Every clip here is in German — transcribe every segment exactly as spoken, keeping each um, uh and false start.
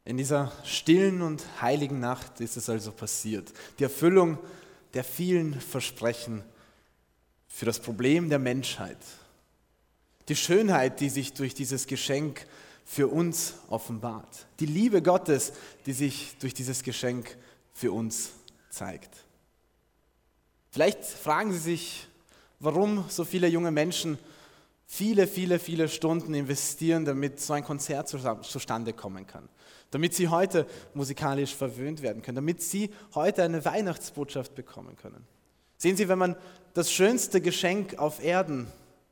In dieser stillen und heiligen Nacht ist es also passiert. Die Erfüllung der vielen Versprechen für das Problem der Menschheit. Die Schönheit, die sich durch dieses Geschenk für uns offenbart. Die Liebe Gottes, die sich durch dieses Geschenk für uns zeigt. Vielleicht fragen Sie sich, warum so viele junge Menschen viele, viele, viele Stunden investieren, damit so ein Konzert zustande kommen kann. Damit sie heute musikalisch verwöhnt werden können, damit sie heute eine Weihnachtsbotschaft bekommen können. Sehen Sie, wenn man das schönste Geschenk auf Erden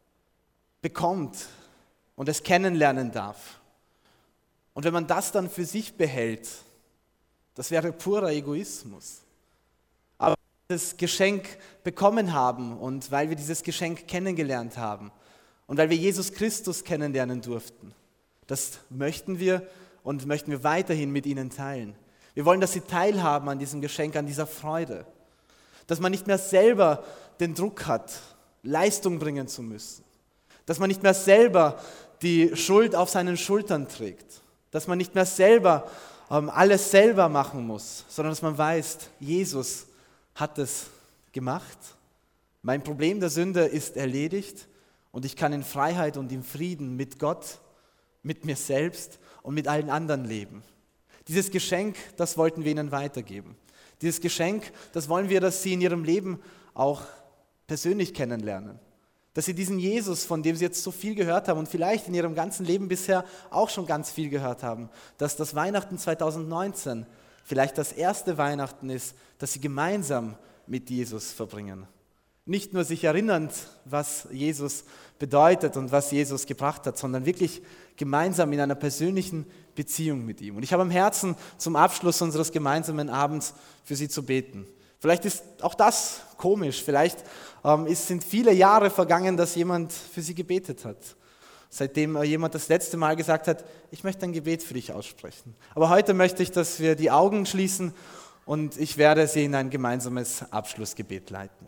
bekommt und es kennenlernen darf, und wenn man das dann für sich behält, das wäre purer Egoismus. Aber weil wir dieses Geschenk bekommen haben und weil wir dieses Geschenk kennengelernt haben und weil wir Jesus Christus kennenlernen durften, das möchten wir und möchten wir weiterhin mit ihnen teilen. Wir wollen, dass sie teilhaben an diesem Geschenk, an dieser Freude. Dass man nicht mehr selber den Druck hat, Leistung bringen zu müssen. Dass man nicht mehr selber die Schuld auf seinen Schultern trägt. Dass man nicht mehr selber ähm, alles selber machen muss, sondern dass man weiß, Jesus hat es gemacht. Mein Problem der Sünde ist erledigt und ich kann in Freiheit und in Frieden mit Gott, mit mir selbst und mit allen anderen leben. Dieses Geschenk, das wollten wir ihnen weitergeben. Dieses Geschenk, das wollen wir, dass sie in ihrem Leben auch persönlich kennenlernen. Dass sie diesen Jesus, von dem sie jetzt so viel gehört haben und vielleicht in ihrem ganzen Leben bisher auch schon ganz viel gehört haben, dass das Weihnachten zwanzig neunzehn vielleicht das erste Weihnachten ist, das sie gemeinsam mit Jesus verbringen. Nicht nur sich erinnernd, was Jesus bedeutet und was Jesus gebracht hat, sondern wirklich gemeinsam in einer persönlichen Beziehung mit ihm. Und ich habe am Herzen, zum Abschluss unseres gemeinsamen Abends für sie zu beten. Vielleicht ist auch das komisch, vielleicht ähm, es sind viele Jahre vergangen, dass jemand für sie gebetet hat. Seitdem äh, jemand das letzte Mal gesagt hat, ich möchte ein Gebet für dich aussprechen. Aber heute möchte ich, dass wir die Augen schließen und ich werde sie in ein gemeinsames Abschlussgebet leiten.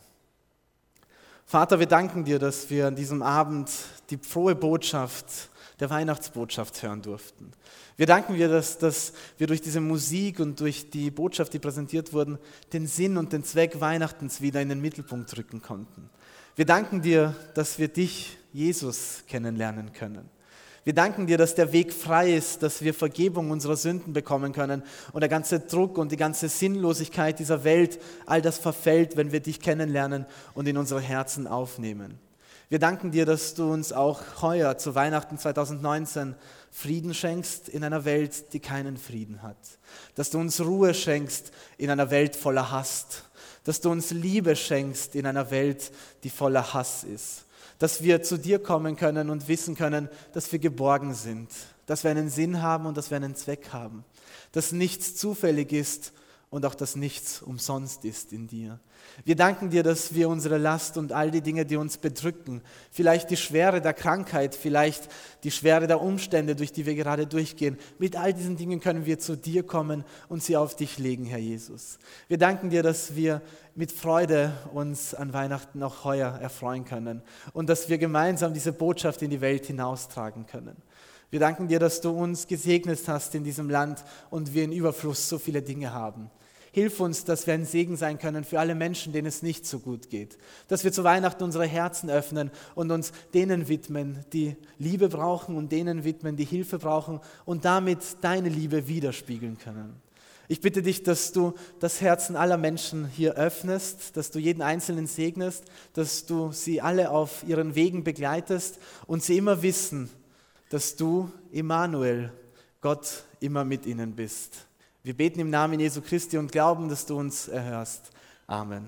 Vater, wir danken dir, dass wir an diesem Abend die frohe Botschaft der Weihnachtsbotschaft hören durften. Wir danken dir, dass, dass wir durch diese Musik und durch die Botschaft, die präsentiert wurden, den Sinn und den Zweck Weihnachtens wieder in den Mittelpunkt rücken konnten. Wir danken dir, dass wir dich, Jesus, kennenlernen können. Wir danken dir, dass der Weg frei ist, dass wir Vergebung unserer Sünden bekommen können und der ganze Druck und die ganze Sinnlosigkeit dieser Welt, all das verfällt, wenn wir dich kennenlernen und in unsere Herzen aufnehmen. Wir danken dir, dass du uns auch heuer zu Weihnachten zwanzig neunzehn Frieden schenkst in einer Welt, die keinen Frieden hat. Dass du uns Ruhe schenkst in einer Welt voller Hass. Dass du uns Liebe schenkst in einer Welt, die voller Hass ist. Dass wir zu dir kommen können und wissen können, dass wir geborgen sind, dass wir einen Sinn haben und dass wir einen Zweck haben, dass nichts zufällig ist und auch, dass nichts umsonst ist in dir. Wir danken dir, dass wir unsere Last und all die Dinge, die uns bedrücken, vielleicht die Schwere der Krankheit, vielleicht die Schwere der Umstände, durch die wir gerade durchgehen, mit all diesen Dingen können wir zu dir kommen und sie auf dich legen, Herr Jesus. Wir danken dir, dass wir mit Freude uns an Weihnachten auch heuer erfreuen können und dass wir gemeinsam diese Botschaft in die Welt hinaustragen können. Wir danken dir, dass du uns gesegnet hast in diesem Land und wir in Überfluss so viele Dinge haben. Hilf uns, dass wir ein Segen sein können für alle Menschen, denen es nicht so gut geht. Dass wir zu Weihnachten unsere Herzen öffnen und uns denen widmen, die Liebe brauchen und denen widmen, die Hilfe brauchen und damit deine Liebe widerspiegeln können. Ich bitte dich, dass du das Herzen aller Menschen hier öffnest, dass du jeden Einzelnen segnest, dass du sie alle auf ihren Wegen begleitest und sie immer wissen, dass du, Immanuel, Gott, immer mit ihnen bist. Wir beten im Namen Jesu Christi und glauben, dass du uns erhörst. Amen.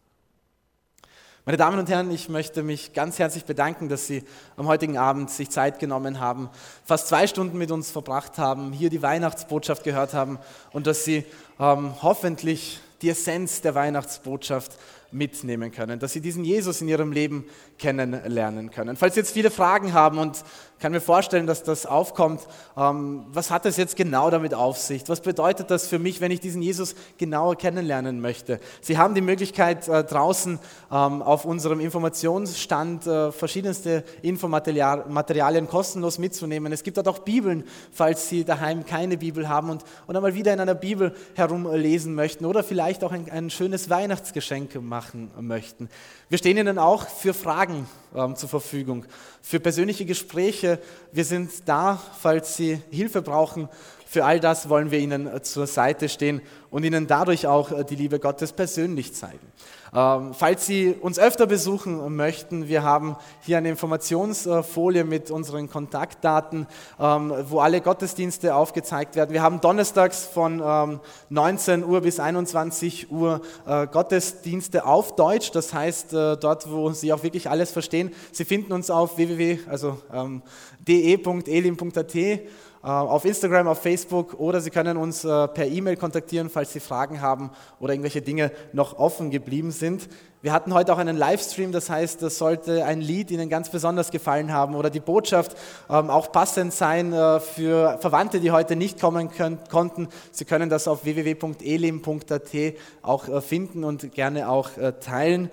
Meine Damen und Herren, ich möchte mich ganz herzlich bedanken, dass Sie am heutigen Abend sich Zeit genommen haben, fast zwei Stunden mit uns verbracht haben, hier die Weihnachtsbotschaft gehört haben und dass Sie ähm, hoffentlich die Essenz der Weihnachtsbotschaft mitnehmen können, dass sie diesen Jesus in ihrem Leben kennenlernen können. Falls Sie jetzt viele Fragen haben und ich kann mir vorstellen, dass das aufkommt, ähm, was hat das jetzt genau damit auf sich? Was bedeutet das für mich, wenn ich diesen Jesus genauer kennenlernen möchte? Sie haben die Möglichkeit, äh, draußen ähm, auf unserem Informationsstand äh, verschiedenste Infomaterialien kostenlos mitzunehmen. Es gibt dort auch Bibeln, falls Sie daheim keine Bibel haben und, und einmal wieder in einer Bibel herumlesen möchten oder vielleicht auch ein, ein schönes Weihnachtsgeschenk machen möchten. Wir stehen Ihnen auch für Fragen ähm, zur Verfügung, für persönliche Gespräche. Wir sind da, falls Sie Hilfe brauchen. Für all das wollen wir Ihnen zur Seite stehen und Ihnen dadurch auch die Liebe Gottes persönlich zeigen. Ähm, falls Sie uns öfter besuchen möchten, wir haben hier eine Informationsfolie mit unseren Kontaktdaten, ähm, wo alle Gottesdienste aufgezeigt werden. Wir haben donnerstags von ähm, neunzehn Uhr bis einundzwanzig Uhr äh, Gottesdienste auf Deutsch, das heißt äh, dort, wo Sie auch wirklich alles verstehen. Sie finden uns auf w w w punkt also ähm, d e punkt elim punkt a t, auf Instagram, auf Facebook oder Sie können uns äh, per E-Mail kontaktieren, falls Sie Fragen haben oder irgendwelche Dinge noch offen geblieben sind. Wir hatten heute auch einen Livestream, das heißt, das sollte ein Lied Ihnen ganz besonders gefallen haben oder die Botschaft ähm, auch passend sein äh, für Verwandte, die heute nicht kommen können, konnten. Sie können das auf w w w punkt elim punkt a t auch äh, finden und gerne auch äh, teilen.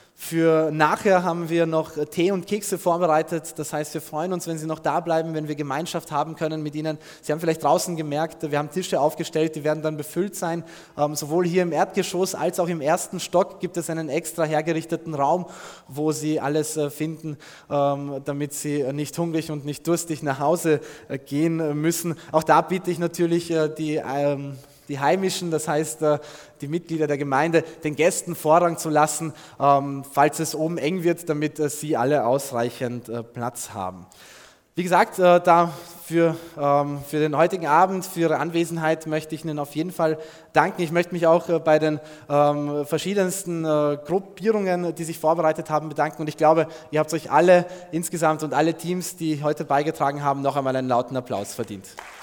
Für nachher haben wir noch Tee und Kekse vorbereitet. Das heißt, wir freuen uns, wenn Sie noch da bleiben, wenn wir Gemeinschaft haben können mit Ihnen. Sie haben vielleicht draußen gemerkt, wir haben Tische aufgestellt, die werden dann befüllt sein. Ähm, sowohl hier im Erdgeschoss als auch im ersten Stock gibt es einen extra hergerichteten Raum, wo Sie alles äh, finden, ähm, damit Sie nicht hungrig und nicht durstig nach Hause äh, gehen müssen. Auch da bitte ich natürlich äh, die ähm, die Heimischen, das heißt die Mitglieder der Gemeinde, den Gästen Vorrang zu lassen, falls es oben eng wird, damit sie alle ausreichend Platz haben. Wie gesagt, da für, für den heutigen Abend, für Ihre Anwesenheit möchte ich Ihnen auf jeden Fall danken. Ich möchte mich auch bei den verschiedensten Gruppierungen, die sich vorbereitet haben, bedanken. Und ich glaube, ihr habt euch alle insgesamt und alle Teams, die heute beigetragen haben, noch einmal einen lauten Applaus verdient.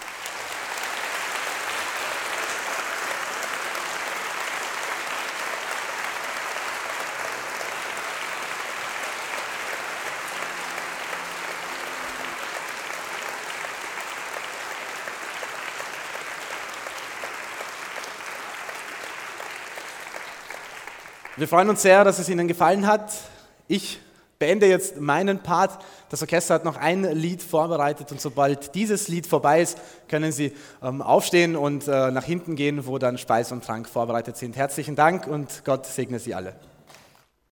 Wir freuen uns sehr, dass es Ihnen gefallen hat. Ich beende jetzt meinen Part. Das Orchester hat noch ein Lied vorbereitet und sobald dieses Lied vorbei ist, können Sie ähm, aufstehen und äh, nach hinten gehen, wo dann Speis und Trank vorbereitet sind. Herzlichen Dank und Gott segne Sie alle.